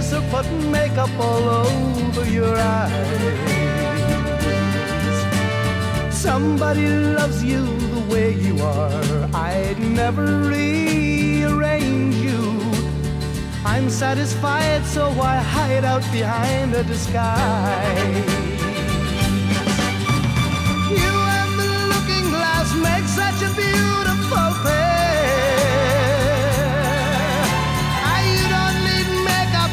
face or putting makeup all over your eyes. Somebody loves you the way you are. I'd never rearrange you. I'm satisfied, so I hide out behind a disguise.